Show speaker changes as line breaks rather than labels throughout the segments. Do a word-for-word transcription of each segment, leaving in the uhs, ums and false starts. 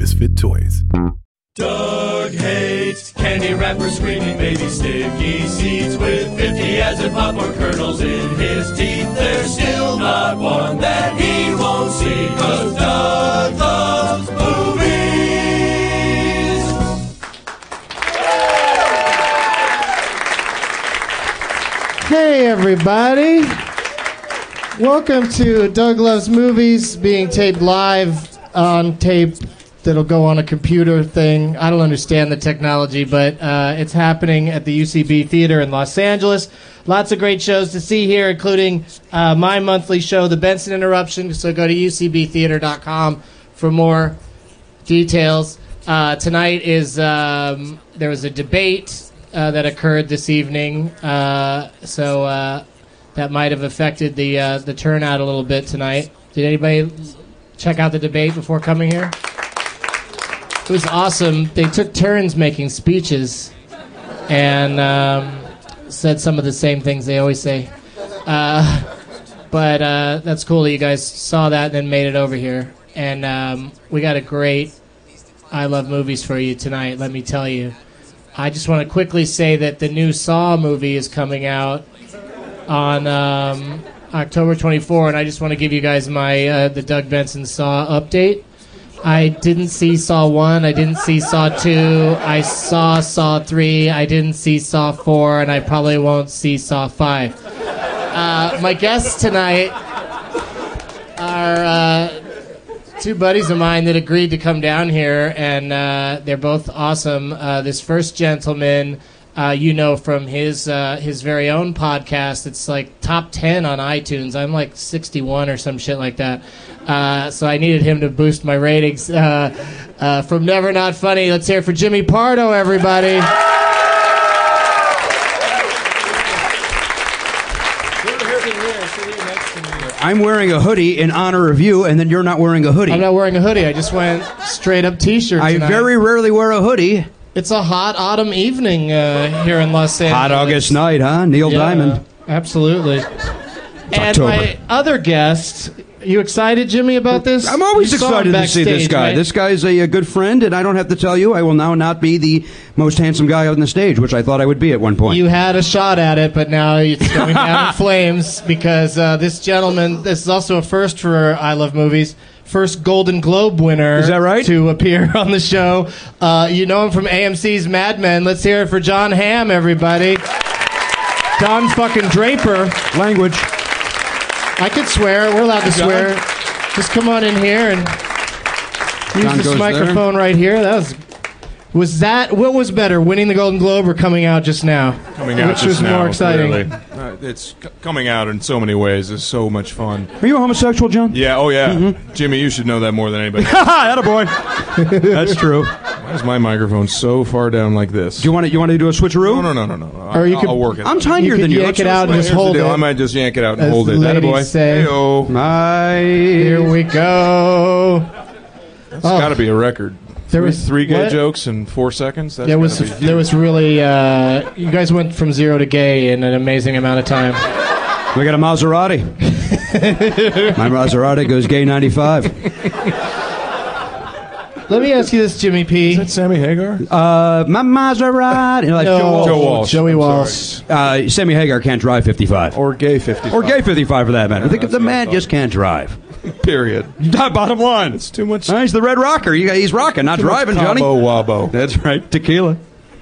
Misfit Toys.
Doug hates candy wrappers, screaming baby sticky seeds with fifty as in popcorn kernels in his teeth. There's still not one that he won't see, 'cause Doug loves movies.
Hey everybody, welcome to Doug Loves Movies, being taped live on tape that'll go on a computer thing. I don't understand the technology, but uh, it's happening at the U C B Theater in Los Angeles. Lots of great shows to see here, including uh, my monthly show, The Benson Interruption. So go to U C B theater dot com for more details. Uh, tonight is, um, there was a debate uh, that occurred this evening, uh, so uh, that might have affected the uh, the turnout a little bit tonight. Did anybody check out the debate before coming here? It was awesome. They took turns making speeches and um, said some of the same things they always say. Uh, but uh, that's cool that you guys saw that and then made it over here. And um, we got a great I Love Movies for you tonight, let me tell you. I just want to quickly say that the new Saw movie is coming out on um, October twenty-fourth, and I just want to give you guys my uh, the Doug Benson Saw update. I didn't see Saw one, I didn't see Saw two, I saw Saw three, I didn't see Saw four, and I probably won't see Saw five. Uh, my guests tonight are uh, two buddies of mine that agreed to come down here, and uh, they're both awesome. Uh, this first gentleman, uh, you know from his uh, his very own podcast. It's like top ten on iTunes. I'm like sixty-one or some shit like that. Uh, so I needed him to boost my ratings. Uh, uh, from Never Not Funny, let's hear it for Jimmy Pardo, everybody.
I'm wearing a hoodie in honor of you, and then you're not wearing a hoodie.
I'm not wearing a hoodie. I just went straight up t-shirt
I
tonight.
very rarely wear a hoodie.
It's a hot autumn evening uh, here in Los Angeles.
Hot August night, huh? Neil
Yeah,
Diamond.
Absolutely. And
October.
my other guest, you excited, Jimmy, about this?
I'm always
You saw him
excited to see this
backstage,
guy.
right?
This guy's a, a good friend, and I don't have to tell you, I will now not be the most handsome guy on the stage, which I thought I would be at one point.
You had a shot at it, but now it's going down in flames because uh, this gentleman, this is also a first for I Love Movies, first Golden Globe winner.
Is that right?
To appear on the show. Uh, you know him from A M C's Mad Men. Let's hear it for John Hamm, everybody. Don fucking Draper.
Language.
I could swear. We're allowed to
John?
swear. Just come on in here and use
John
this
goes
microphone
there.
right here. That was was that what was better, winning the Golden Globe or coming out just now?
Coming out
Which
just
was
now,
more exciting?
clearly. Uh, it's c- coming out in so many ways. It's so much fun.
Are you a homosexual, John?
Yeah, oh yeah.
Mm-hmm.
Jimmy, you should know that more than anybody.
Haha, attaboy. That's true.
Why is my microphone so far down like this?
Do you want to, you want to do a switcheroo?
No, no, no, no, no.
Or you
I'll,
could-
I'll work it.
I'm
out.
tinier
You
than
could
you.
yank
Let's
it out and
Well,
just
here's the
hold
deal.
it.
I might just yank it out and
As
hold
the
it.
ladies
Attaboy.
say.
Hey-o.
My...
Here we go.
It's
Oh.
got to be a record.
There
three,
was-
three gay
what?
jokes in four seconds. That's
There was
gotta be
there was really uh, you guys went from zero to gay in an amazing amount of time.
We got a Maserati. My Maserati goes gay ninety-five.
Let me ask you this, Jimmy P.
Is that Sammy Hagar?
Uh, my Maserati. You know, like
No,
Joe Walsh.
Joe Walsh.
Joey
I'm
Walsh.
Uh, Sammy Hagar can't drive fifty-five.
Or gay fifty-five.
Or gay fifty-five for that matter. I think if the
that's what I
man
thought.
just can't drive.
Period.
Bottom line.
It's too much.
Uh, he's the red rocker. You got- He's rocking, not
too much
driving, Johnny.
Cabo wabo.
That's right. Tequila.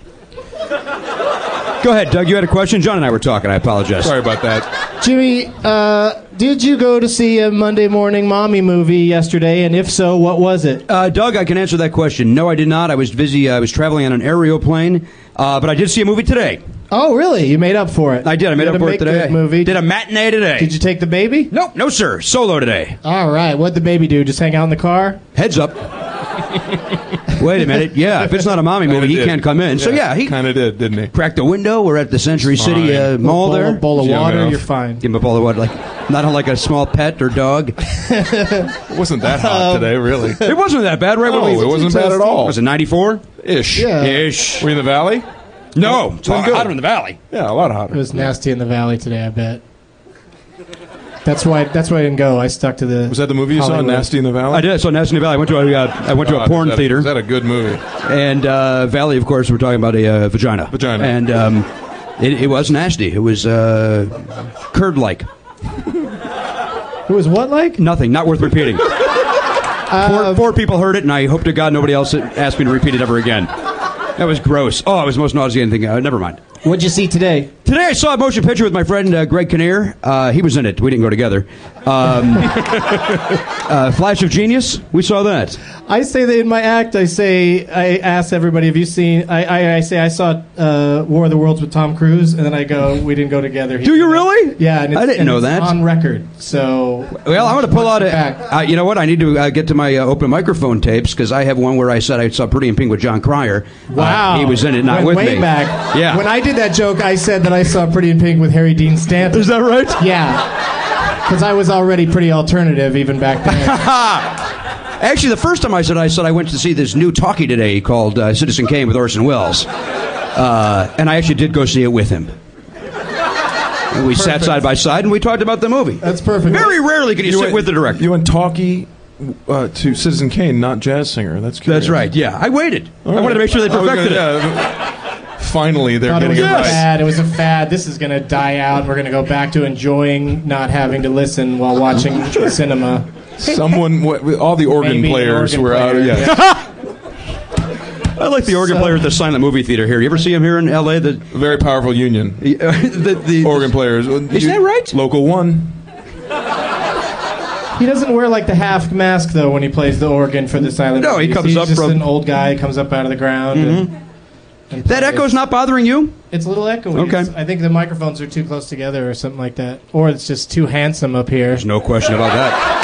Go ahead, Doug. You had a question? John and I were talking. I apologize.
Sorry about that.
Jimmy, uh, did you go to see a Monday Morning Mommy movie yesterday? And if so, what was it?
Uh, Doug, I can answer that question. No, I did not. I was busy. I was traveling on an aerial plane. Uh, but I did see a movie today.
Oh, really? You made up for it.
I did. I made
You
up
had
for
a
it today.
make-good movie.
Did a matinee today.
Did you take the baby?
Nope. No, sir. Solo today.
All right. What'd the baby do? Just hang out in the car?
Heads up. Wait a minute. Yeah, if it's not a mommy movie, he
did.
can't come in. So, yeah, he
kind of did, didn't he?
cracked the window. We're at the Century
Fine.
City uh, Mall
bowl,
there.
bowl of
Young
water,
enough.
you're fine.
Give him a bowl of water. Like, not like a small pet or dog.
It wasn't that hot today, really.
It wasn't that bad, right?
No,
What was
it wasn't bad at all.
Was it ninety-four?
Ish.
Yeah.
Ish.
Were you in the valley?
No, it's
Well,
hot-
good.
hotter in the valley.
Yeah, a lot
It
hotter.
was nasty in the valley today, I bet. That's why. That's why I didn't go. I stuck to the.
Was that the movie you
Hollywood.
saw, Nasty in the Valley?
I did. I saw Nasty in the Valley. I went to a, uh, I went to a
God,
porn
is that
theater.
Is that a good movie?
And uh, Valley, of course, we're talking about a uh, vagina.
Vagina.
And um, it, it was nasty. It was uh, curd-like.
It was what like?
Nothing. Not worth repeating. four, four people heard it, and I hope to God nobody else asked me to repeat it ever again. That was gross. Oh, it was the most nauseating thing. Uh, never mind.
What'd you see today?
Today I saw a motion picture with my friend uh, Greg Kinnear. Uh, he was in it. We didn't go together. Um, uh, Flash of Genius. We saw that.
I say that in my act. I say I ask everybody, "Have you seen?" I, I, I say I saw uh, War of the Worlds with Tom Cruise, and then I go, "We didn't go together."
Do you really?
Yeah, and it's,
I didn't
and
know
it's
that.
on record. So
well, I'm going to pull out a.
back.
Uh, you know what? I need to uh, get to my uh, open microphone tapes because I have one where I said I saw Pretty in Pink with John Cryer.
Wow,
uh, he was in it, not
Went
with
way
me.
back.
Yeah.
When I did that joke, I said that I saw Pretty in Pink with Harry Dean Stanton.
Is that right?
Yeah, because I was already pretty alternative even back then.
Actually, the first time I said I said I went to see this new talkie today called uh, Citizen Kane with Orson Welles, uh, and I actually did go see it with him. And we
Perfect.
sat side by side and we talked about the movie.
That's perfect.
Very rarely can you, sit
went,
with the director.
You went talkie uh, to Citizen Kane, not jazz singer. That's curious.
That's right. Yeah, I waited.
All
I wanted to make sure they
I was
perfected
gonna-
it.
yeah, finally, they're
Thought it
getting
was
it
a
right.
fad. It was a fad. This is going to die out. We're going to go back to enjoying not having to listen while watching cinema.
Someone, w- all the organ
Maybe an
players
organ
were out.
player.
Yeah,
I like the organ
So-
player at the silent movie theater here. You ever see him here in L A? The,
very powerful union.
the, the
Organ players.
Is that right?
Local one.
He doesn't wear like the half mask though when he plays the organ for the silent.
No, he
movies.
comes
He's
up
just
from-
an old guy. Comes up out of the ground. and, and
That
plays.
echo's not bothering you?
It's a little echoey.
Okay.
It's- I think the microphones are too close together or something like that, or it's just too handsome up here.
There's no question about that.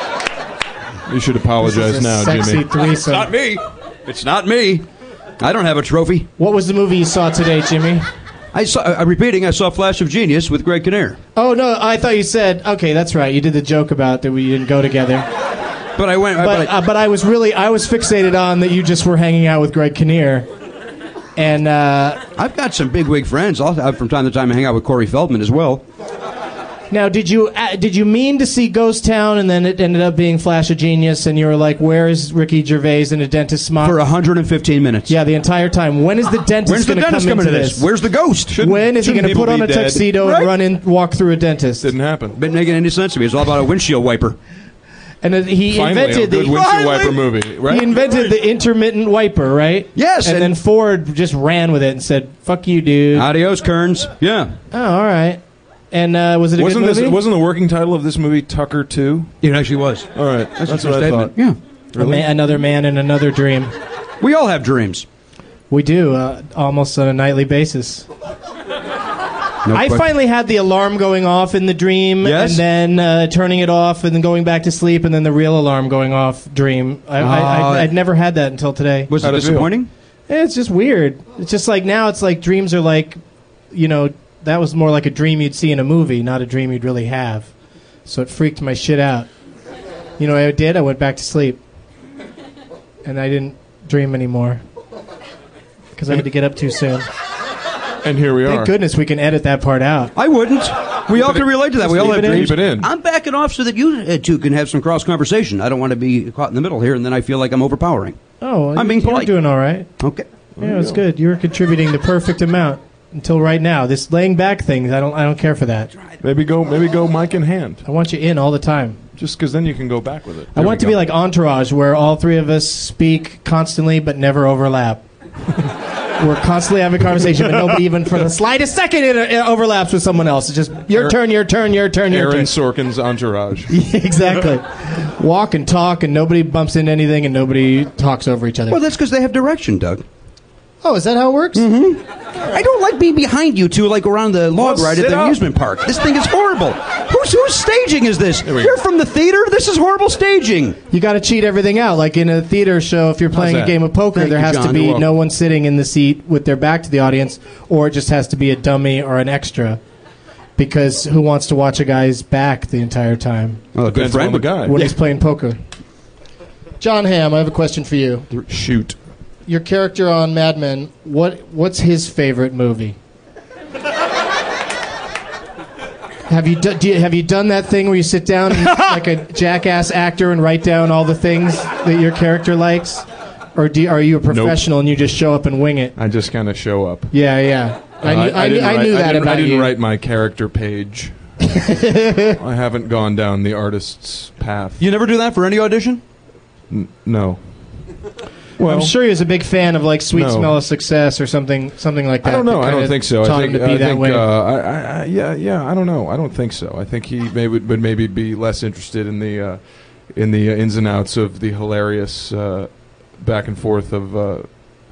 You should
This
apologize
is a
now,
sexy
Jimmy.
threesome.
Not me. It's not me. I don't have a trophy.
What was the movie you saw today, Jimmy?
I saw. I'm repeating. I saw Flash of Genius with Greg Kinnear.
Oh no, I thought you said okay. That's right. You did the joke about that we didn't go together.
But I went.
But
but I,
uh, but I was really I was fixated on that you just were hanging out with Greg Kinnear, and uh,
I've got some bigwig friends. I'll have from time to time I hang out with Corey Feldman as well.
now did you uh, did you mean to see Ghost Town and then it ended up being Flash of Genius and you were like, where is Ricky Gervais in a dentist smock?
For one hundred fifteen minutes.
Yeah, the entire time. When is the dentist
When's the
going to
dentist
come
coming
into
to
this?
this? Where's the ghost?
Shouldn't-
When is he
shouldn't
going to put
people
on a
be dead?
tuxedo
Right?
and run in, walk through a dentist?
Didn't happen.
Didn't make any sense to me. It's all about a windshield wiper.
And then he
Finally, a
invented
good
the
windshield wiper movie, right?
he invented the intermittent wiper, right?
Yes,
And,
and-
then Ford just ran with it and said, "Fuck you, dude."
Adios, Kearns. Yeah.
Oh, all right. And uh, was it a
Wasn't
good
this?
movie?
Wasn't the working title of this movie Tucker two?
It actually was.
All right, that's,
That's, a
what
true
I
statement.
thought.
Yeah.
A ma- another man in another dream.
We all have dreams.
We do uh, almost on a nightly basis.
No
I
question.
finally had the alarm going off in the dream,
Yes?
and then uh, turning it off, and then going back to sleep, and then the real alarm going off. Dream. I, I,
Oh.
I, I'd never had that until today.
Was it
How'd it feel?
disappointing?
Yeah, it's just weird. It's just like now it's like dreams are like, you know, that was more like a dream you'd see in a movie, not a dream you'd really have. So it freaked my shit out. You know what I did? I went back to sleep. And I didn't dream anymore. Because I had to get up too soon.
And here we
Thank
are.
goodness we can edit that part out.
I wouldn't. We all can relate to that. We all
leave
have
it in.
dreams.
Keep it in.
I'm backing off so that you uh, two can have some cross conversation. I don't want to be caught in the middle here, and then I feel like I'm overpowering.
Oh,
I'm being
you were
polite.
doing all right.
Okay.
Yeah, it was good. You were contributing the perfect amount until right now. This laying back thing, I don't I don't care for that.
Maybe go. Maybe go mic in hand.
I want you in all the time.
Just because then you can go back with it.
I
There
want
we
to be
go.
like Entourage, where all three of us speak constantly but never overlap. We're constantly having a conversation, but nobody even for the slightest second it, it overlaps with someone else. It's just your
Aaron-
turn, your turn, your turn, your
Aaron
turn.
Sorkin's Entourage.
Exactly. Walk and talk, and nobody bumps into anything, and nobody talks over each other.
Well, that's because they have direction, Doug.
Oh, is that how it works?
I don't like being behind you two like around the log
Well,
ride at
sit
the
up.
amusement park. This thing is horrible. Who's whose staging is this?
we
You're
go.
from the theater. This is horrible staging.
You got to cheat everything out. Like in a theater show, if you're playing a
that?
game of poker,
Thank
there
you,
has
John.
to be
You're welcome.
no one sitting in the seat with their back to the audience, or it just has to be a dummy or an extra. Because who wants to watch a guy's back the entire time
Well, a good
Depends on
friend
the guy.
when he's playing poker? John Hamm, I have a question for you.
Shoot.
Your character on Mad Men, what what's his favorite movie? Have you, do, do you have you done that thing where you sit down and, like a jackass actor and write down all the things that your character likes, or do you, are you a professional nope. and you just show up and wing it?
I just kind of show up.
Yeah, yeah.
Uh,
I, knew, I, I, knew, I knew
write,
that
I didn't,
about
I didn't
you.
write my character page. I haven't gone down the artist's path.
You never do that for any audition?
N- no.
Well, I'm sure he was a big fan of like Sweet
no.
Smell of Success or something, something like that.
I don't know.
I
don't think so. I think.
Him to be
I
that
think.
way.
Uh, I, I, yeah, yeah. I don't know. I don't think so. I think he maybe would maybe be less interested in the uh, in the uh, ins and outs of the hilarious uh, back and forth of uh,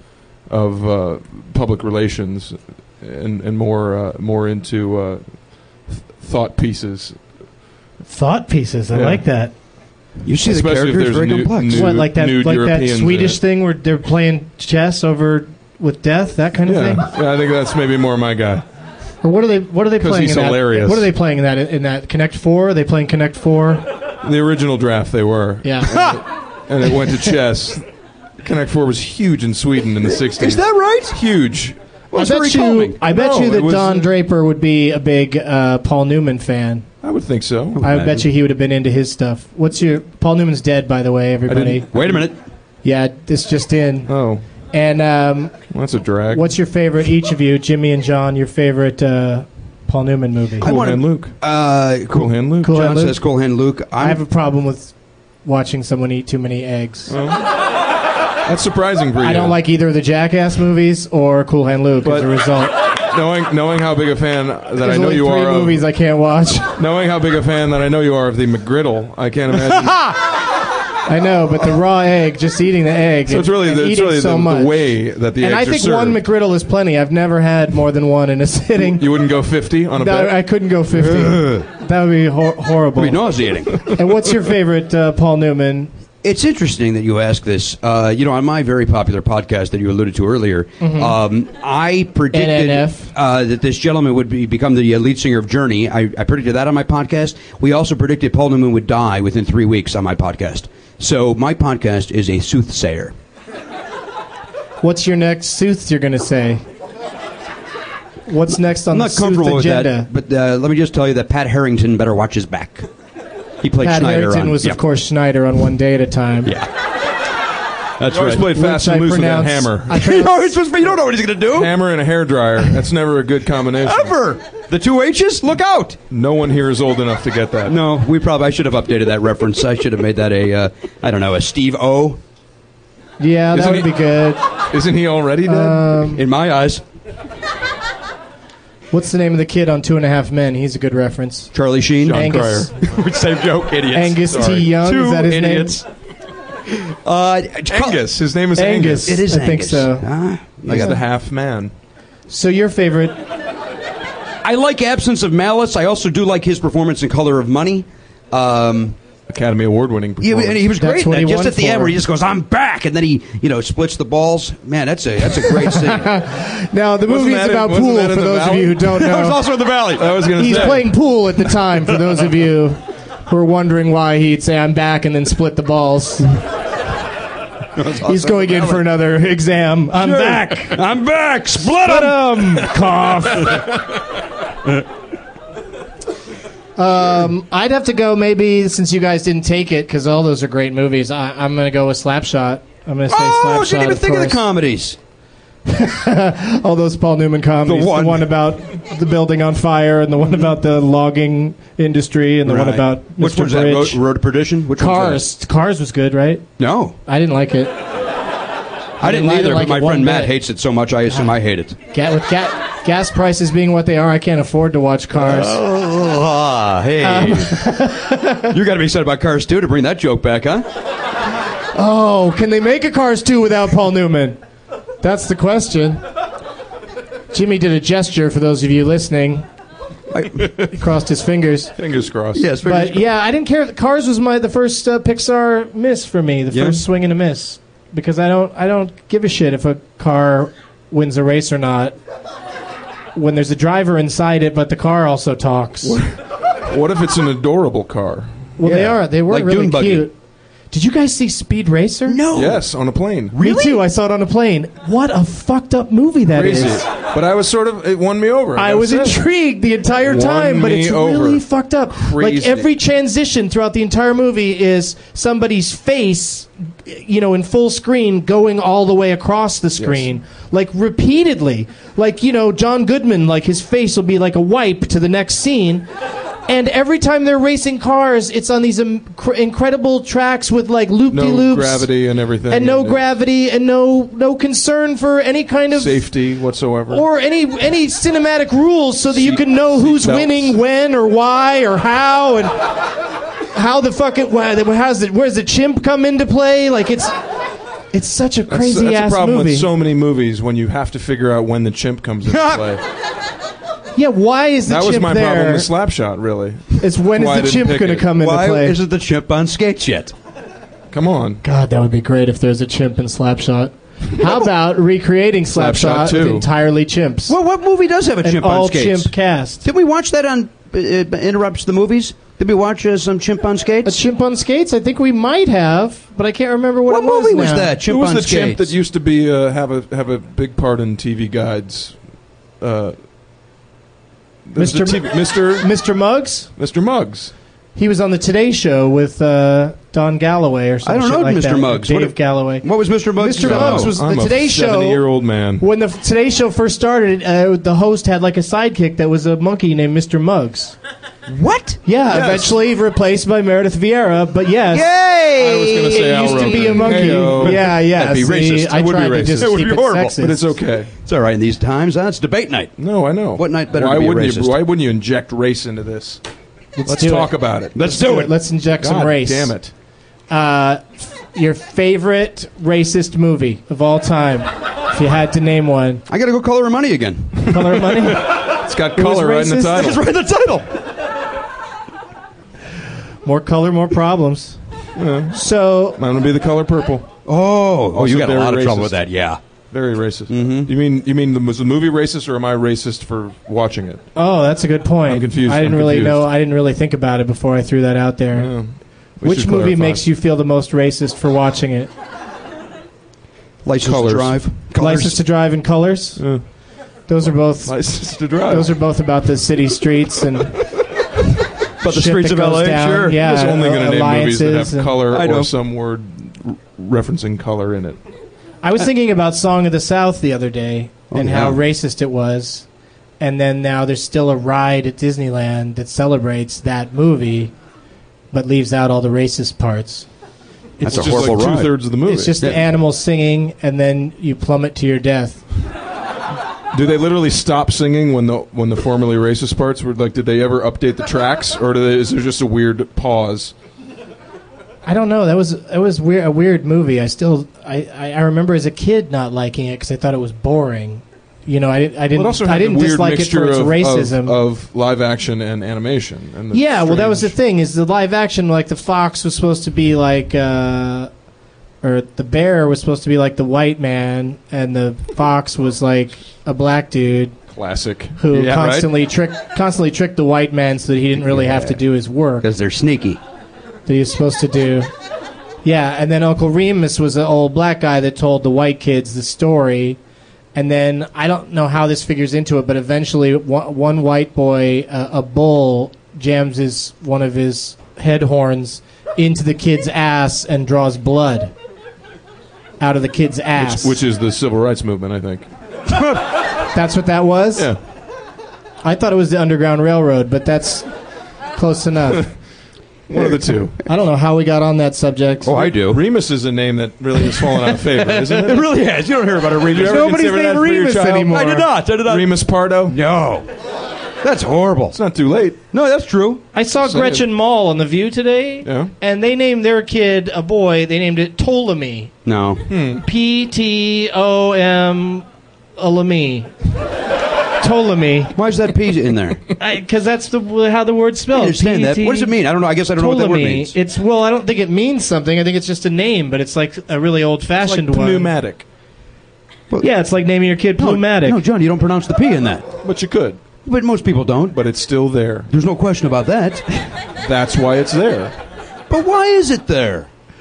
of uh, public relations, and and more uh, more into uh, th- thought pieces.
Thought pieces. I
Yeah.
like that.
You see,
Especially
the
if
character is
there's
very
new-
complex.
new-
What, like that,
nude
like that
Europeans in
Swedish
it.
thing where they're playing chess over with death, that kind of
Yeah,
thing.
yeah. I think that's maybe more my guy.
Or what are they? What are they
'Cause
playing?
he's
in
hilarious.
That? What are they playing in that? In that Connect Four? Are they playing Connect Four?
The original draft, they were.
Yeah.
And it went to chess. Connect Four was huge in Sweden in the sixties.
Is that right?
Huge. Well,
I
it's very
bet you.
calming.
I bet
No,
you
it
that
was,
Don
uh,
Draper would be a big uh, Paul Newman fan.
I would think so.
I would bet you he would have been into his stuff. What's your Paul Newman's dead, by the way, everybody.
didn't-
Wait a minute.
Yeah, this just in.
Oh,
And um,
well, that's a drag.
what's your favorite? Each of you, Jimmy and John, your favorite uh, Paul Newman movie?
Cool
wanna-
Hand Luke?
Uh,
Cool Hand Luke.
Cool
John
Hand Luke?
says Cool Hand Luke.
I
I'm,
have a problem with watching someone eat too many eggs.
That's surprising for you.
I don't like either of the Jackass movies or Cool Hand Luke as
But-
a result.
knowing knowing how big a fan that
There's
I know
only
you
three
are.
movies
Of,
I can't watch.
knowing how big a fan that I know you are of the McGriddle, I can't imagine.
I know, but the raw egg, just eating the egg,
so it's really
and
the, it's
eating
really
so
the,
much.
the way that the
and
eggs
I think
are served.
one McGriddle is plenty. I've never had more than one in a sitting.
You wouldn't go fifty on a
That-
bet.
I couldn't go fifty. That would be hor- horrible.
be nauseating.
And what's your favorite uh, Paul Newman?
It's interesting that you ask this. Uh, you know, on my very popular podcast that you alluded to earlier, um, I predicted
N N F.
uh, that this gentleman would be, become the uh, lead singer of Journey. I, I predicted that on my podcast. We also predicted Paul Newman would die within three weeks on my podcast. So my podcast is a soothsayer.
What's your next sooth you're going to say? What's next on
I'm
the
not
sooth
comfortable with
agenda?
that, but uh, let me just tell you that Pat Harrington better watch his back. He played
Pat
Schneider
Harrington
on,
was,
yeah.
of course, Schneider on One Day at a Time.
Yeah. That's
You always
right.
played fast
Which
and
I
loose with that
pronounce-
hammer.
I
You,
pronounce-
know, it's supposed to be- you don't know what he's going to do.
Hammer and a hairdryer. That's never a good combination.
Ever. The two H's? Look out.
No one here is old enough to get that.
No, we probably. I should have updated that reference. I should have made that a, uh, I don't know, a Steve O.
Yeah, that
Isn't
would
he-
be good.
Isn't he already dead?
Um,
In my eyes,
what's the name of the kid on Two and a Half Men? He's a good reference.
Charlie Sheen.
John
Angus.
Cryer.
Same joke, idiots.
Angus T.
Sorry.
Young,
Two
is that his
idiots.
name?
Uh,
Angus. His name is
Angus.
Angus.
It is
I think
Angus.
so.
Ah,
He's
yeah.
the half man.
So your favorite?
I like Absence of Malice. I also do like his performance in Color of Money. Um,
Academy Award winning
yeah,
performance.
and he was
That's
great. in
what
that.
he
Just
won
at the
for.
end, where he just goes, "I'm back," and then he, you know, splits the balls. Man, that's a that's a great scene.
Now the
Wasn't
movie's
that in-
about
wasn't
pool.
that in
For
the
those of
Valley?
you who don't
That was
know,
also in the Valley.
I was going to
he's
say.
playing pool at the time. For those of you who are wondering why he'd say "I'm back" and then split the balls. He's going in for another exam. I'm
Sure.
back.
I'm back. Split
But
him.
um, cough. um, I'd have to go maybe since you guys didn't take it because all those are great movies. I, I'm going to go with Slapshot. I'm going to say
Oh, I
Slapshot.
didn't even
of
think of the
course.
comedies.
All those Paul Newman comedies.
The one.
about the building on fire, and the one about the logging industry, and the one
Right.
about
Which
Mister
one's that?
Bridge.
Road, Road to Perdition? Which one's
Cars. Cars was good, right?
that? No,
I didn't like it.
I didn't
I didn't
either.
like
but my
it one
friend Matt
bit.
hates it so much. I assume I hate it.
Ga- with ga- gas prices being what they are, I can't afford to watch Cars.
Oh, ah, hey. You got to be excited about Cars too to bring that joke back, huh?
Oh, can they make a Cars two without Paul Newman? That's the question. Jimmy did a gesture for those of you listening. He crossed his fingers.
Fingers crossed.
Yes,
But yeah, I didn't care. Cars was my the first uh, Pixar miss for me, the
Yeah?
first swing and a miss, because I don't I don't give a shit if a car wins a race or not. When there's a driver inside it, but the car also talks.
What if it's an adorable car?
Well, they
Yeah.
are. They were
Like
really
Dune Buggy.
cute. Did you guys see Speed Racer?
No.
Yes, on a plane.
Me too. I saw it on a plane. What a fucked up movie that is.
Crazy. But I was sort of, it won me over.
I
gotta
was
say.
intrigued the entire
Won
time, but
me
it's
over.
really fucked up.
Crazy.
Like every transition throughout the entire movie is somebody's face, you know, in full screen going all the way across the screen, like repeatedly. Like, you know, John Goodman, like his face will be like a wipe to the next scene. And every time they're racing cars, it's on these inc- incredible tracks with like loop-de-loops.
No gravity and everything.
And no
and
gravity and no no concern for any kind of
safety whatsoever.
or any any cinematic rules so that you can know who's
belts.
winning when or why or how and how the fuck it how's it where's the chimp come into play? Like it's it's such a crazy
that's, that's
ass
a problem
movie.
with so many movies when you have to figure out when the chimp comes into play.
Yeah, why is the
That
chimp
was my
there?
problem with Slapshot, really.
It's when
Why I
is the
didn't
chimp
pick
going to
it.
come into
Why
play?
isn't the chimp on skates yet?
Come on.
God, that would be great if there's a chimp in Slapshot. How about recreating Slapshot,
Slapshot
with
two.
entirely chimps?
Well, what movie does have a
An
chimp on
all
skates?
chimp cast.
Did we watch that on uh, Interrupts the Movies? Did we watch uh, some chimp on
A
skates?
chimp on skates? I think we might have, but I can't remember what,
What
it was
movie was
now.
that? Chimp
Who was
on
the
skates.
chimp that used to be uh, have a have a big part in T V guides? Uh, there's
Mister
the T V Mister
Mister Muggs?
Mister Muggs.
He was on the Today Show with uh, Don Galloway or something.
I don't know
like
Mister
that.
Muggs.
Dave
What-
Galloway.
What was Mister Muggs?
Mister
about?
Muggs was
I'm
the
a
Today Show.
seventy-year-old man.
When the Today Show first started, uh, the host had like a sidekick that was a monkey named Mister Muggs.
What?
Yeah,
Yes.
eventually replaced by Meredith Vieira, but yes.
Yay!
I was gonna say
It
Al
used to be a
Roker.
monkey.
Heyo.
Yeah, yeah.
That'd be
see,
racist.
I
It would be
tried to
racist.
just
It would
keep
be
it
horrible,
sexist.
But it's okay.
It's all right in these times. Huh? It's debate night.
No, I know.
What night better
why
to be a
wouldn't
racist?
you? Why wouldn't you inject race into this? Let's
do
talk
it.
about it.
Let's do it.
Let's inject
God
some race.
damn it.
Uh, your favorite racist movie of all time, if you had to name one.
I got to go Color of Money again.
Color of Money?
It's got
It was
color right in the
racist.
title.
That's right in the title.
More color, more problems. So,
I'm gonna be the color purple.
Oh, oh, you
Also
got a
very
lot of trouble
racist.
with that. Yeah.
Very racist. Mm-hmm. You mean you mean the, was the movie racist, or am I racist for watching it?
oh, that's a good point.
I'm confused.
I didn't
I'm
really
confused.
know. I didn't really think about it before I threw that out there.
Yeah. We
Which
should
movie
clarify.
makes you feel the most racist for watching it?
License
Colors.
to drive.
License to Drive and Colors.
Yeah.
Those are both.
License to drive?
Those are both about the city streets and
But the
shit
streets
that
of L
goes
A,
down.
sure.
Yeah,
I was only going to name movies that
alliances
have
and-
color
I know.
or some word r- referencing color in it.
I was thinking about Song of the South the other day and
Oh,
how
yeah.
racist it was. And then now there's still a ride at Disneyland that celebrates that movie but leaves out all the racist parts.
That's a
Which is
horrible
like
ride.
two thirds of the movie.
It's just the
Yeah.
animals singing and then you plummet to your death.
Do they literally stop singing when the when the formerly racist parts were like? Did they ever update the tracks, or do they, is there just a weird pause?
I don't know. That was it was weird, a weird movie. I still I, I, I remember as a kid not liking it because I thought it was boring. You know, I didn't I
Well,
didn't
it also
I
had
didn't
the weird
dislike it
mixture
for its
of,
racism.
of, of live action and animation. And the
Yeah, well, that was the
strange-
thing. Is the live action like the fox was supposed to be like, uh, or the bear was supposed to be like the white man, and the fox was like a black dude
classic.
who
Yeah, right.
constantly tricked constantly tricked the white man so that he didn't really have to do his work
Because they're sneaky.
that he was supposed to do. Yeah, and then Uncle Remus was an old black guy that told the white kids the story. And then I don't know how this figures into it, but eventually one, one white boy, uh, a bull, jams his one of his head horns into the kid's ass and draws blood out of the kid's ass.
Which is the civil rights movement, I think.
That's what that was?
Yeah.
I thought it was the Underground Railroad, but that's close enough.
One of the two.
I don't know how we got on that subject.
Oh, I do.
Remus is a name that really has fallen out of favor, isn't it?
It really has. You don't hear about a Remus.
Did you ever
Nobody's
consider
named
that for your
Remus
child?
anymore.
I did not. I did not.
Remus Pardo?
No. That's horrible.
It's not too late.
No, that's true.
I saw
So-
Gretchen Mol on The View today,
Yeah.
and they named their kid, a boy, they named it Ptolemy.
No.
P T O M Olemy. Ptolemy.
Why is that P in there?
Because that's the how the word's
I
spelled.
understand that.
P T
What does it mean? I don't know. I guess I don't know what that word
Ptolemy.
means.
It's well, I don't think it means something. I think it's just a name, but it's like a really
It's like
old-fashioned one.
pneumatic.
Yeah, it's like naming your kid
No,
Plumatic.
No, John, you don't pronounce the P in that.
But you could.
But most people don't.
But it's still there.
There's no question about that.
That's why it's there.
But why is it there?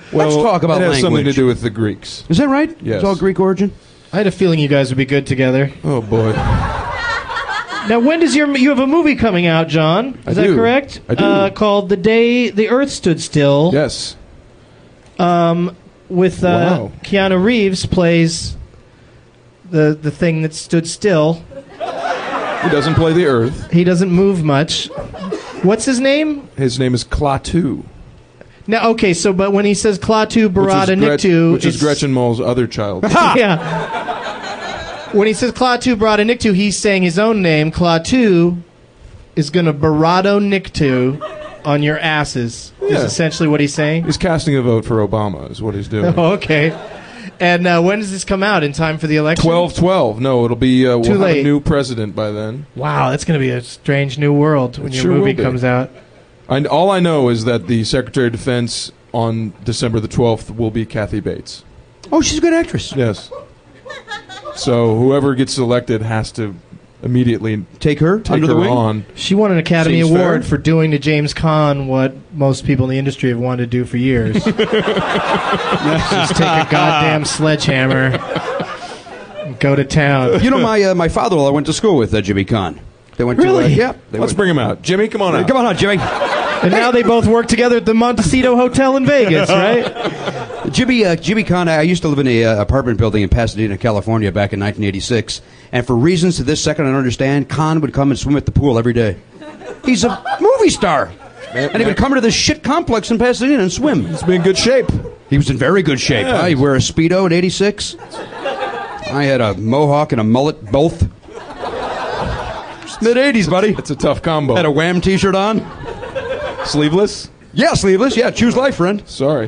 Well,
Let's talk about
it has
language.
something to do with the Greeks.
Is that right?
Yes.
It's all Greek origin?
I had a feeling you guys would be good together.
Oh boy.
Now, when does your you have a movie coming out, John? Is
I
that
do.
correct?
I do.
Uh, called "The Day the Earth Stood Still."
Yes.
Um, with uh,
Wow.
Keanu Reeves plays the the thing that stood still.
He doesn't play the Earth.
He doesn't move much. What's his name?
His name is Klaatu.
Now, okay, so but when he says Klaatu
Which is,
Barada
Gret-
Niktu,
which is
it's-
Gretchen Moll's other child.
Yeah. When he says Klaatu Barada Niktu, he's saying his own name. Klaatu is going to Barado Niktu on your asses. Is
Yeah.
essentially what he's saying.
He's casting a vote for Obama, is what he's doing.
Oh, okay. And uh, when does this come out? In time for the election?
twelve twelve. No, it'll be. Uh, we'll
Too
have
late.
a new president by then.
Wow, that's going to be a strange new world when
It
your
sure
movie
will be.
comes out.
I, all I know is that the Secretary of Defense on December the twelfth will be Kathy Bates.
Oh, she's a good actress.
Yes. So whoever gets elected has to immediately
Take her
take
under the
her
wing.
on.
She won an Academy
Seems
Award
fair.
for doing to James Caan what most people in the industry have wanted to do for years. Just take a goddamn sledgehammer and go to town.
You know, my uh, my father-in-law went to school with uh, Jimmy Caan. They went
Really?
to uh, yeah. They
Let's
went,
bring him out. Jimmy, come on out.
Come on out, Jimmy.
And now they both work together at the Montecito Hotel in Vegas, right?
Jimmy uh, Jimmy Caan. I used to live in a uh, apartment building in Pasadena, California, back in nineteen eighty-six. And for reasons to this second I don't understand, Caan would come and swim at the pool every day. He's a movie star, and he would come into this shit complex in Pasadena and swim.
He's been in good shape.
He was in very good shape.
Yeah.
I'd wear a Speedo in eighty-six. I had a mohawk and a mullet, both. Mid-eighties, buddy.
It's a tough combo.
Had a Wham t-shirt on.
Sleeveless?
Yeah, sleeveless. Yeah, choose life, friend.
Sorry.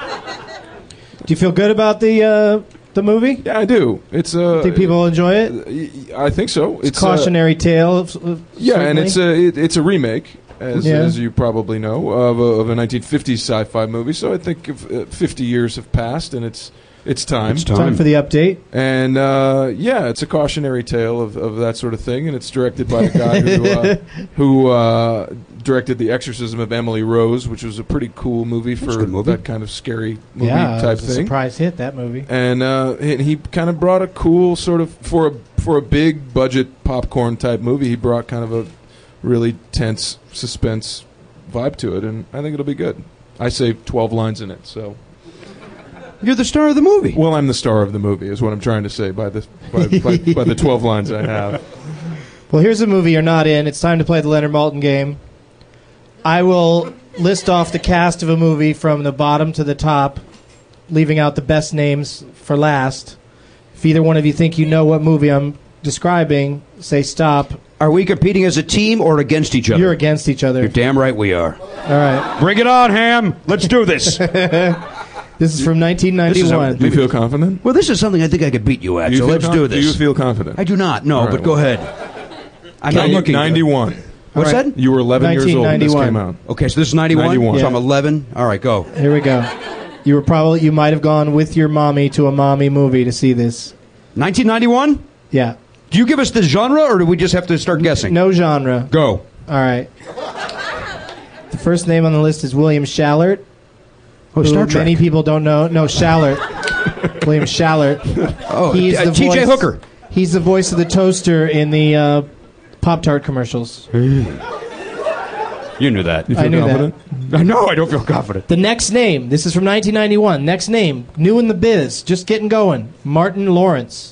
Do you feel good about the uh, the movie?
Yeah, I do. It's uh,
Think people will enjoy it?
I think so. It's
It's cautionary tale. Of, of-
yeah, and
certainly.
it's a it, it's a remake, as
Yeah.
as you probably know, of a, of a nineteen fifties sci-fi movie. So I think if, uh, fifty years have passed, and it's it's time.
It's time.
time for the update.
And uh, yeah, it's a cautionary tale of, of that sort of thing, and it's directed by a guy who uh, who uh, directed The Exorcism of Emily Rose, which was a pretty cool movie
That's a
for
good movie.
that kind of scary movie
Yeah,
type
it was a
thing.
surprise hit, that movie.
And uh, and he kind of brought a cool sort of for a for a big budget popcorn type movie. He brought kind of a really tense suspense vibe to it, and I think it'll be good. I saved twelve lines in it, so.
You're the star of the movie.
Well, I'm the star of the movie, is what I'm trying to say by the by, by, by the twelve lines I have.
Well, here's a movie you're not in. It's time to play the Leonard Maltin game. I will list off the cast of a movie from the bottom to the top, leaving out the best names for last. If either one of you think you know what movie I'm describing, say stop.
Are we competing as a team or against each other?
You're against each other.
You're damn right we are.
All right.
Bring it on, Ham. Let's do this.
This is from nineteen ninety-one.
Do you feel confident?
Well, this is something I think I could beat you at,
Do you
so
feel
let's
con-
do this.
Do you feel confident?
I do not, no,
All right,
but go
well.
ahead. I'm not
Ninety-
looking.
ninety-one.
What's
All right.
that?
You were eleven years old when this
nineteen
came
ninety-one.
out.
Okay, so this is ninety-one?
ninety-one.
So
Yeah.
I'm eleven. All right, go.
Here we go. You were probably you might have gone with your mommy to a mommy movie to see this.
nineteen ninety-one?
Yeah.
Do you give us the genre, or do we just have to start guessing?
No genre.
Go.
All right. The first name on the list is William Shallert.
Oh,
who
Star Trek.
Many people don't know. No, Shallert. William Shallert.
Oh,
He's
uh,
the
T J
voice-
Hooker.
He's the voice of the toaster in the uh, Pop-Tart commercials.
You knew that.
You feel
I knew that.
confident?
No, I don't feel confident.
The next name. This is from nineteen ninety-one. Next name. New in the biz. Just getting going. Martin Lawrence.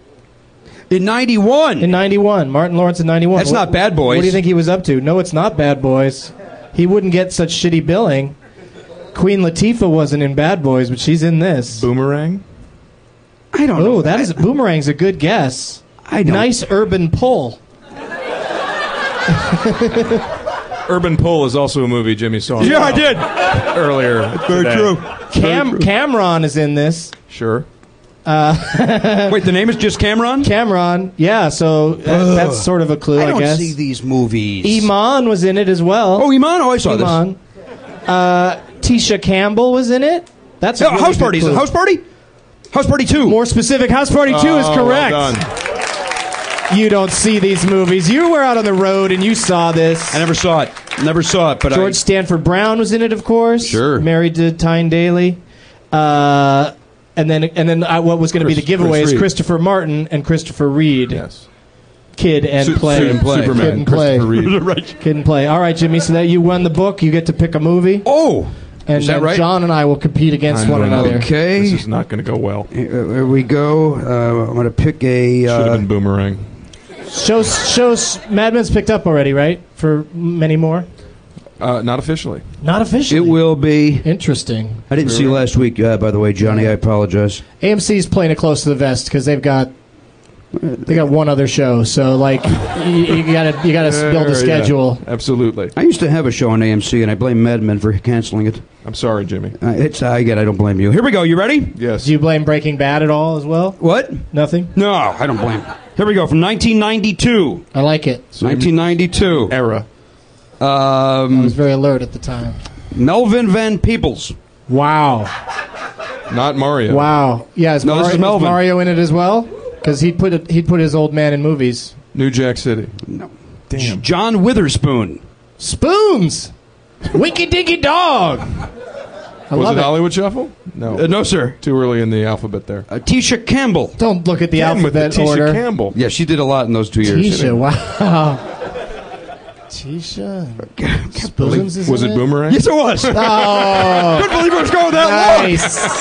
In ninety-one.
In ninety-one. Martin Lawrence in ninety-one.
That's not Bad Boys.
What do you think he was up to? No, it's not Bad Boys. He wouldn't get such shitty billing. Queen Latifah wasn't in Bad Boys, but she's in this.
Boomerang?
I don't know.
Oh, that is Boomerang's a good guess.
I don't.
Nice urban pull.
Urban Pull is also a movie Jimmy saw
Yeah, I did.
earlier.
Very
today.
true.
Cam Cameron is in this.
Sure.
Wait, the name is just Cameron?
Cameron, yeah. So that, that's sort of a clue,
I
I,
don't
guess.
see these movies.
Iman was in it as well.
Oh, Iman? Oh, I saw
Iman. Uh, Tisha Campbell was in it. That's a
this.
really
House
good
Party. Is it
clue.
House Party? House Party two.
More specific, House Party two is
Oh,
correct.
well done.
You don't see these movies. You were out on the road and you saw this.
I never saw it. Never saw it, but
George
I...
Stanford Brown was in it, of course.
Sure.
Married to Tyne Daly. Uh, and then and then uh, what was going to be the
Chris-
giveaway
Chris
is
Reed.
Christopher Martin and Christopher Reed.
Yes.
Kid and
Su-
play.
Su-
play.
Superman.
Kid and play.
Christopher Reed.
Kid and play. All right, Jimmy. So that you won the book, you get to pick a movie,
Oh,
and
is that
then
right?
John and I will compete against
I
one
know.
another.
Okay.
This is not going to go well.
Here here we go. Uh, I'm going to pick a.
Should have
Uh,
been Boomerang.
Shows shows Mad Men's picked up already, right? For many more.
Uh, not officially.
Not officially.
it will be.
Interesting.
I didn't see you last week, uh, by the way, Johnny. I apologize.
A M C's playing it close to the vest because they've got they got one other show. So like you, you gotta you gotta build
Uh,
a schedule.
yeah, absolutely.
I used to have a show on A M C, and I blame Mad Men for canceling it.
I'm sorry, Jimmy.
Uh, it's I get. I don't blame you. Here we go. You ready?
Yes.
Do you blame Breaking Bad at all as well?
What?
Nothing.
No, I don't blame. Here we go. From nineteen ninety-two.
I like it.
nineteen ninety-two.
Era.
I
Um,
was very alert at the time.
Melvin Van Peebles.
Wow.
Not Mario.
Wow. Yeah, is,
No, this
Mario,
is
is
Melvin.
Mario in it as well? Because he'd put it, he'd put his old man in movies.
New Jack City.
No.
Damn.
John Witherspoon.
Spoons. Winky Dinky Dog. I
Was
love
it
it.
Hollywood Shuffle? No.
Uh, no, sir.
Too early in the alphabet there.
Uh, Tisha Campbell.
Don't look at the
Again with the
alphabet
Tisha
order.
Campbell.
Yeah, she did a lot in those two years.
Tisha. Wow. Tisha. Spoons is
Was
in
it Boomerang?
Yes, it was.
Oh,
Couldn't believe it was going that long.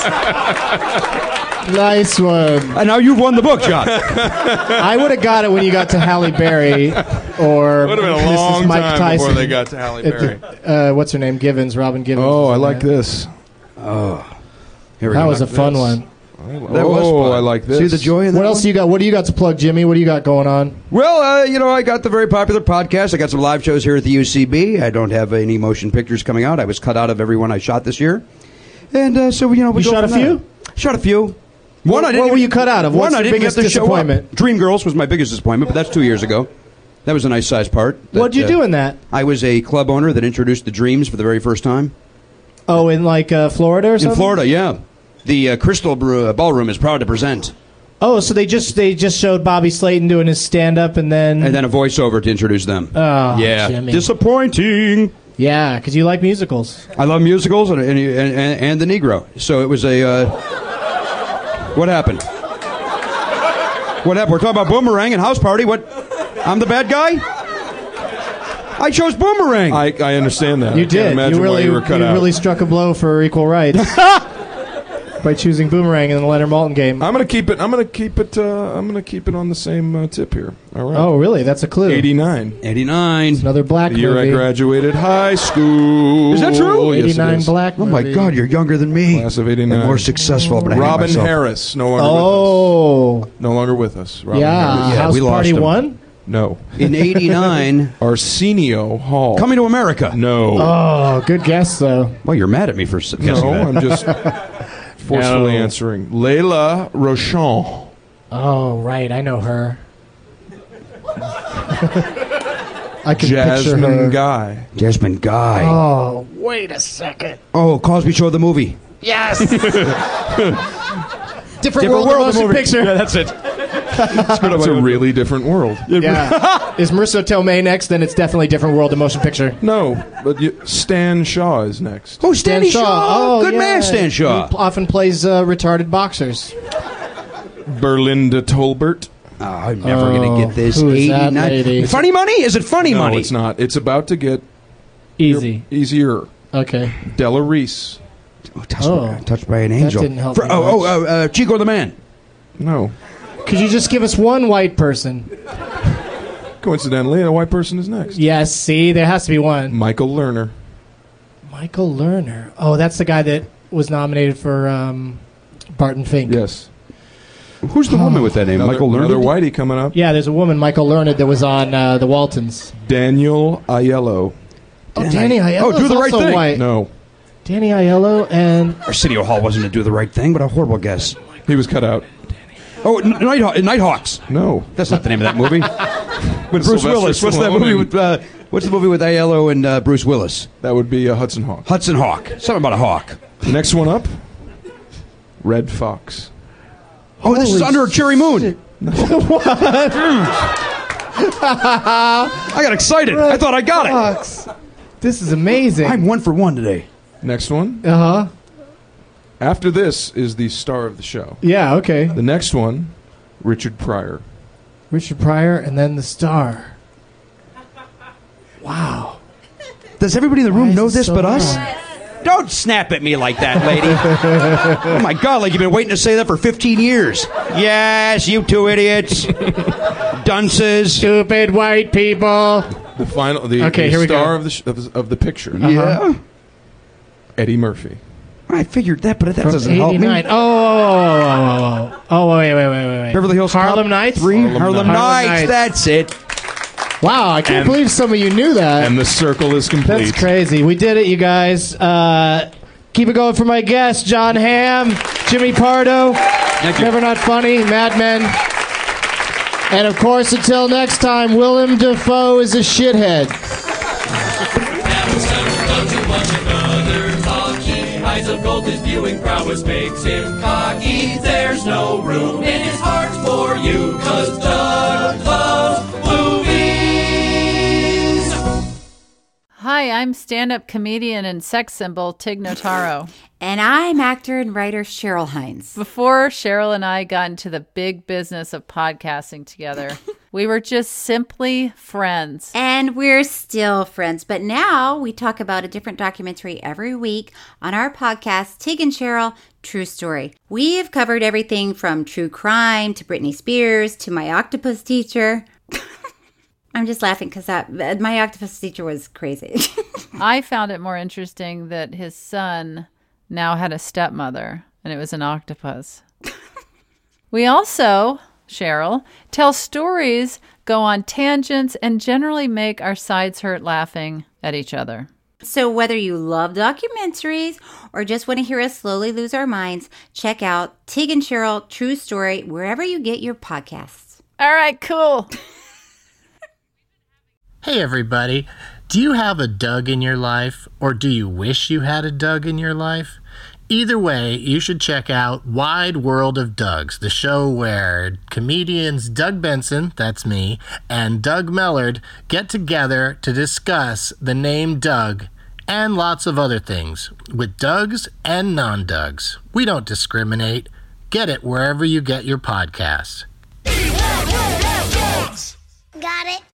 nice. Nice one.
And now you've won the book, John.
I would have got it when you got to Halle Berry or
Would have been a
Missus
long
Mike
time
Tyson.
before they got to Halle
At
Berry.
the- uh, what's her name? Givens, Robin Givens.
Oh,
was
I
in
like
that.
this.
Here we
That
go.
was a fun
this.
one.
That was
oh,
fun.
I like this.
See the joy in that
What else
one?
do you got? What do you got to plug, Jimmy? What do you got going on?
Well, uh, you know, I got the very popular podcast. I got some live shows here at the U C B. I don't have any motion pictures coming out. I was cut out of every one I shot this year. And uh, so, you know, we
You
go
shot a
from there.
few?
Shot a few. One
What-
I didn't
what were
even-
you cut out of?
One
What's
I
your
didn't get
biggest
to show up.
disappointment?
Dreamgirls was my biggest disappointment, but that's two years ago. That was a nice sized part.
What'd
That,
you
uh,
do in that?
I was a club owner that introduced the Dreams for the very first time.
Oh, in like uh, Florida or something?
In Florida, yeah. The uh, Crystal Brew, uh, Ballroom is proud to present.
Oh, so they just they just showed Bobby Slayton doing his stand up and then
And then a voiceover to introduce them.
Oh,
yeah.
Jimmy.
Disappointing.
Yeah, because you like musicals.
I love musicals and, and, and, and the Negro. So it was a. Uh, what happened? What happened? We're talking about Boomerang and House Party. What? I'm the bad guy? I chose Boomerang.
I, I understand that.
You
I can't
did.
imagine
You really
why you were cut
you
out.
really struck a blow for equal rights by choosing Boomerang in the Leonard Maltin game.
I'm gonna keep it. I'm gonna keep it. Uh, I'm gonna keep it on the same uh, tip here. All right.
Oh, really? That's a clue.
eighty-nine.
eighty-nine.
Another black
The year
movie.
I graduated high school.
Is that true?
Yes, it
eighty-nine
is.
black
Oh,
movie.
my God, you're younger than me.
Class of eighty-nine.
And more successful, but I hate
Robin
myself.
Harris, no longer
Oh,
with us. No longer with us. Robin
yeah.
Harris.
Yeah,
House
we lost
Party
him.
one?
No.
In eighty-nine,
Arsenio Hall.
Coming to America.
No.
Oh, good guess, though.
Well, you're mad at me for s- guessing
no,
that.
I'm just forcefully
No.
answering. Layla Rochon.
Oh, right. I know her. I can picture
Jasmine
her.
Guy.
Jasmine Guy.
Oh, wait a second.
Oh, Cosby Show the movie.
Yes. Different,
Different
world,
world,
of
the
motion
movie.
picture.
Yeah, that's it.
It's a really different world.
Yeah. Is Marissa Tomei next? Then it's definitely different world of motion picture.
No, but you, Stan Shaw is next.
Oh, Stanley Shaw.
Oh,
Good
yeah.
man, Stan Shaw.
He often plays uh, retarded boxers.
Berlinda Tolbert.
Oh, I'm never
Oh,
going to get this.
who is that
eighty-nine.
lady?
Funny money? Is it funny
No,
money?
it's not. It's about to get
Easy.
easier.
Okay.
Della Reese.
Oh, touched,
Oh.
touched by an angel.
didn't help
For-
me
oh,
much.
oh, uh, uh, Chico the Man.
No.
Could you just give us one white person?
Coincidentally, a white person is next.
Yes. See, there has to be one.
Michael Lerner.
Michael Lerner. Oh, that's the guy that was nominated for um, Barton Fink.
Yes.
Who's the woman with that name?
Another,
Michael
another
Lerner?
whitey coming up.
Yeah, there's a woman, Michael Lerner, that was on uh, the Waltons.
Daniel Aiello.
Oh, Danny Aiello.
Oh, Do the Right Thing.
White.
No.
Danny Aiello and
Arsenio Hall wasn't to do the right thing, but a horrible guess.
He was cut out.
Oh, N- Night- Nighthawks.
No.
That's not the name of that movie. With Bruce
Sylvester
Willis. What's that
Stallone
movie
and-
with? Uh, what's the movie with Aiello and uh, Bruce Willis?
That would be a Hudson Hawk.
Hudson Hawk. Something about a hawk.
Next one up. Red Fox.
Oh, this is
Holy
Under a Cherry Moon. I got excited. I thought I got it.
Fox. This is amazing.
I'm one for one today.
Next one.
Uh huh.
After this is the star of the show.
Yeah, okay.
The next one, Richard Pryor.
Richard Pryor, and then the star. Wow.
Does everybody in the
Why
room
is
know
it
this
so
but us?
hard?
Don't snap at me like that, lady. Oh, my God, like you've been waiting to say that for fifteen years. Yes, you two idiots. Dunces.
Stupid white people.
The final, the,
Okay,
the
here we
star
go.
of the sh- of, the- of the picture.
Yeah.
Eddie Murphy.
I figured that, but that
From
doesn't help me.
eighty-nine. Oh, oh, oh, oh, oh, oh, oh, wait, wait, wait, wait, wait.
Beverly Hills
Harlem
Cop
Nights?
Three.
Harlem
Harlem,
Nights.
Nights.
Harlem Nights.
That's it.
Wow, I can't
And-
believe some of you knew that.
And the circle is complete.
That's crazy. We did it, you guys. Uh, keep it going for my guests, John Hamm, Jimmy Pardo,
Thank you.
Never Not Funny, Mad Men. And of course, until next time, Willem Dafoe is a shithead.
Now it's time to go to one another talking. Eyes of gold, his viewing prowess makes him cocky. There's no room in his heart for you, cause Doug loves movies.
Hi, I'm stand-up comedian and sex symbol Tig Notaro.
And I'm actor and writer Cheryl Hines.
Before Cheryl and I got into the big business of podcasting together, we were just simply friends.
And we're still friends, but now we talk about a different documentary every week on our podcast, Tig and Cheryl, True Story. We have covered everything from true crime to Britney Spears to My Octopus Teacher. I'm just laughing because that My Octopus Teacher was crazy.
I found it more interesting that his son now had a stepmother, and it was an octopus. We also, Cheryl, tell stories, go on tangents, and generally make our sides hurt laughing at each other.
So whether you love documentaries or just want to hear us slowly lose our minds, check out Tig and Cheryl, True Story, wherever you get your podcasts.
All right, cool.
Hey everybody, do you have a Doug in your life, or do you wish you had a Doug in your life? Either way, you should check out Wide World of Dougs, the show where comedians Doug Benson, that's me, and Doug Mellard get together to discuss the name Doug and lots of other things, with Dougs and non-Dougs. We don't discriminate. Get it wherever you get your podcasts.
Got it.